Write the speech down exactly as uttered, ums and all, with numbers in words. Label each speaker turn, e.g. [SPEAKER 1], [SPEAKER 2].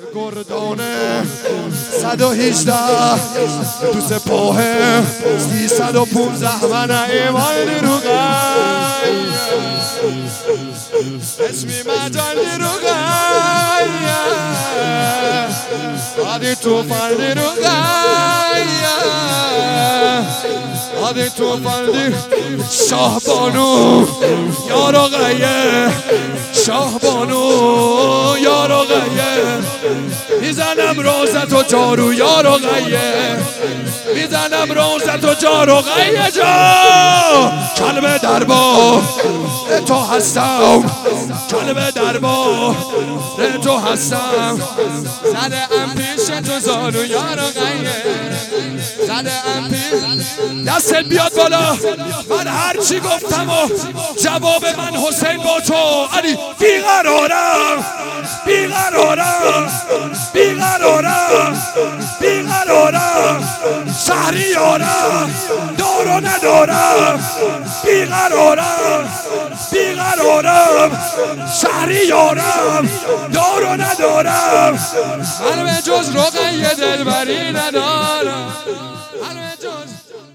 [SPEAKER 1] گردانه صد و هجده تو سپاه سیصد و پونزده من ایمان دروغه اسمی مجال دروغه آدی توفان دروغه آدی توفان دروغه شاه بانو یار آقایه شاه بانو یار آقایه میزنم روزت و جارو یار آقایه میزنم روزت و جارو غیه جا کلب دربار تو هستم کلب دربار تو هستم زده ام پیش تو زانو یار آقایه زده ام پیش دستت بیاد بالا من هرچی گفتم و جواب من حسین با تو علی بیقرارم بیقرارم بیقرارم بیقرارم شهریارم دارو ندارم بیقرارم بیقرارم شهریارم دارو ندارم من به جز رقیه دلبری ندارم من به جز